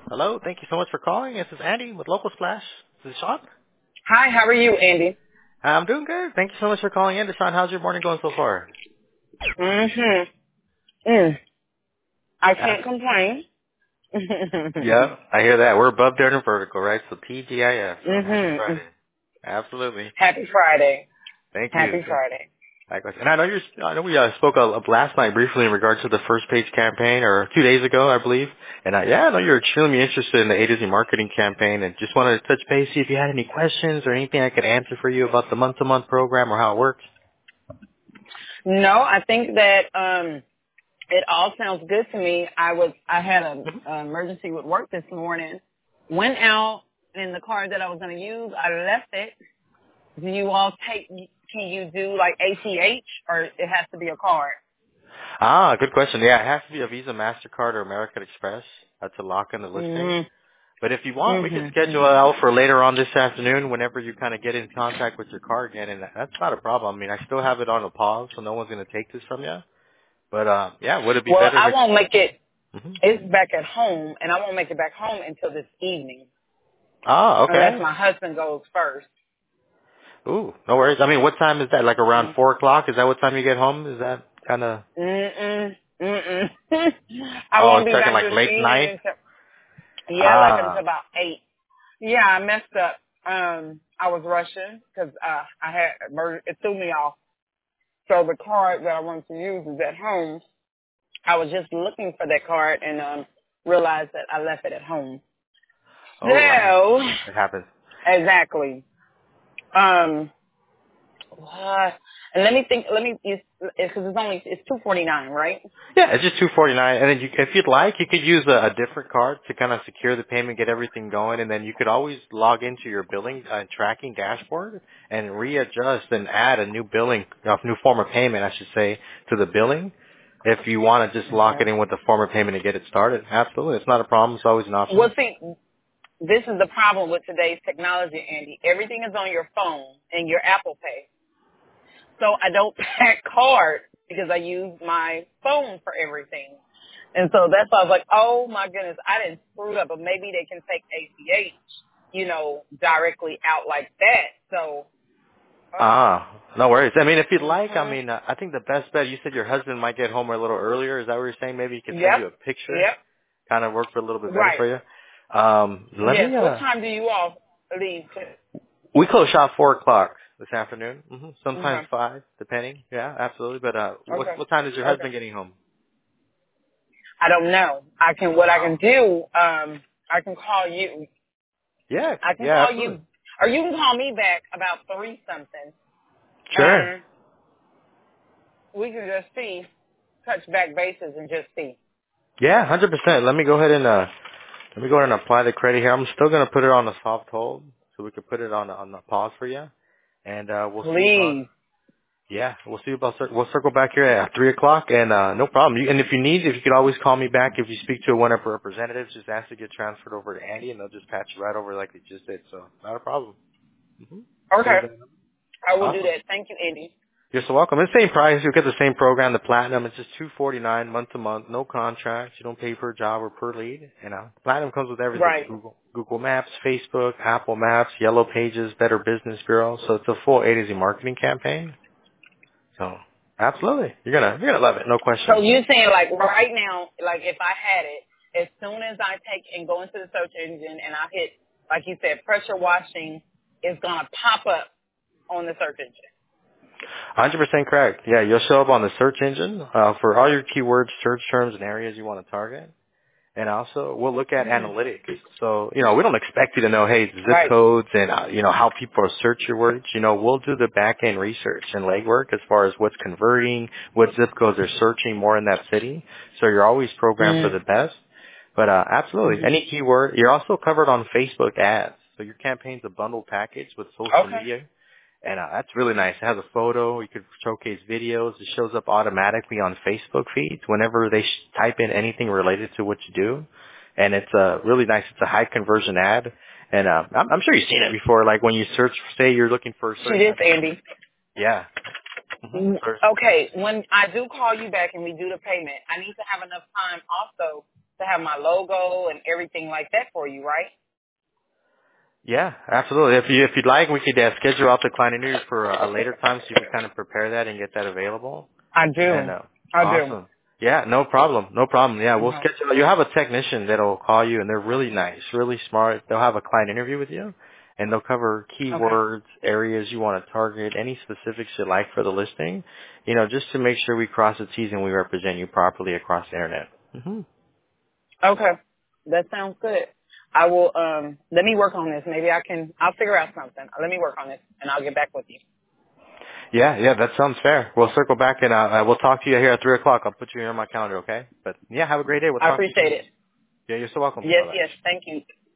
Hello, thank you so much for calling. This is Andy with Local Splash. This is Sean. Hi, how are you, Andy? I'm doing good. Thank you so much for calling in. Sean, how's your morning going so far? I Uh, can't complain. yeah, I hear that. We're above dirt and vertical, right? So TGIF. So happy mhm. Friday. Absolutely. Happy Friday. Thank you. Happy Friday. Likewise. And I know we spoke last night briefly in regards to the first page campaign, or 2 days ago, I believe. And I know you're extremely interested in the A to Z marketing campaign, and just wanted to touch base, see if you had any questions or anything I could answer for you about the month-to-month program or how it works. No, I think that it all sounds good to me. I had an emergency with work this morning. Went out in the car that I was going to use. I left it. Do you all can you do like ACH or it has to be a card? Good question. Yeah, it has to be a Visa, MasterCard, or American Express to lock in the listing. Mhm. But if you want, we can Mhm. schedule it Mhm. out for later on this afternoon whenever you kind of get in contact with your car again, and that's not a problem. I mean, I still have it on a pause, so no one's going to take this from you. But, yeah, would it be Well, better I if won't make it. hmm It's back at home, and I won't make it back home until this evening, unless Okay. my husband goes first. Ooh, no worries. I mean, what time is that? Like around Mm. 4 o'clock? Is that what time you get home? Is that kind of, Mm-mm. Mm-mm. I oh, won't it's be talking back like this late night? evening until, yeah, like until Ah. about 8. Yeah, I messed up. I was rushing because I had it threw me off. So the card that I wanted to use is at home. I was just looking for that card and realized that I left it at home. Oh, I mean, So, it happens. exactly. Um, and let me think. Because it's $249, right? Yeah, it's just 249, and then if you'd like, you could use a different card to kind of secure the payment, get everything going, and then you could always log into your billing tracking dashboard and readjust and add a new new form of payment, I should say, to the billing. If you want to just lock it Okay. in with the form of payment and get it started, absolutely, it's not a problem. It's always an Well, option. see, this is the problem with today's technology, Andy. Everything is on your phone and your Apple Pay. So I don't pack cards because I use my phone for everything. And so that's why I was like, oh my goodness, I didn't screw it up, but maybe they can take ACH, directly out like that. So, No worries. I mean, if you'd like, I mhm. mean, I think the best bet. You said your husband might get home a little earlier. Is that what you're saying? Maybe he could send Yep. you a picture, Yep. kind of work for a little bit better Right. for you. Let Yes. me What time do you all leave? We close shop 4 o'clock this afternoon. Sometimes Okay. 5, depending. Yeah, absolutely. But Okay. what time is your Okay. husband getting home? I don't know. What I Oh. can do, I can call you. Yeah, I can yeah, call absolutely. you, or you can call me back about 3 something. Sure. We can just touch back bases and just see. Yeah, 100%. Let me go ahead and apply the credit here. I'm still gonna put it on a soft hold, so we can put it on the pause for you, and we'll see about. Please. Yeah, we'll see about. We'll circle back here at 3 o'clock, and no problem. And if you could always call me back if you speak to one of our representatives. Just ask to get transferred over to Andy, and they'll just patch you right over like they just did. So not a problem. Okay. Save that. I will do Awesome. that. Thank you, Andy. You're so welcome. It's the same price. You'll get the same program, the platinum. It's just $249 month to month. No contracts. You don't pay per job or per lead. Platinum comes with everything: Right. Google Maps, Facebook, Apple Maps, Yellow Pages, Better Business Bureau. So it's a full A to Z marketing campaign. So absolutely, you're gonna love it. No So question. you're saying like right now, like if I had it, as soon as I take and go into the search engine and I hit, like you said, pressure washing, it's going to pop up on the search engine. 100% correct. Yeah, you'll show up on the search engine for all your keywords, search terms, and areas you want to target. And also, we'll look at analytics. So, we don't expect you to know, hey, zip Right. codes and, how people search your words. We'll do the back-end research and legwork as far as what's converting, what zip codes are searching more in that city. So you're always programmed for the best. But, absolutely. Mm-hmm. Any keyword. You're also covered on Facebook ads. So your campaign's a bundled package with social Okay. media. And that's really nice. It has a photo. You could showcase videos. It shows up automatically on Facebook feeds whenever they type in anything related to what you do. And it's really nice. It's a high conversion ad. And I'm sure you've seen it before. Like when you search, say you're looking for a She certain is, type of service. Andy. Yeah. Okay, when I do call you back and we do the payment, I need to have enough time also to have my logo and everything like that for you, right? Yeah, absolutely. If you'd like, we could schedule out the client interview for a later time so you can kind of prepare that and get that available. I do. And I do. awesome. Yeah, no problem. No problem. Yeah, we'll Mhm. schedule. You have a technician that'll call you, and they're really nice, really smart. They'll have a client interview with you, and they'll cover Okay. keywords, areas you want to target, any specifics you like for the listing. You know, just to make sure we cross the T's and we represent you properly across the internet. Hmm. Okay. That sounds good. I will, let me work on this. Maybe I'll figure out something. Let me work on this and I'll get back with you. Yeah, that sounds fair. We'll circle back and we'll talk to you here at 3:00. I'll put you here on my calendar, okay? But yeah, have a great day. We'll I talk to you appreciate soon. it. Yeah, you're so welcome. Yes, Bye bye. yes. Thank you.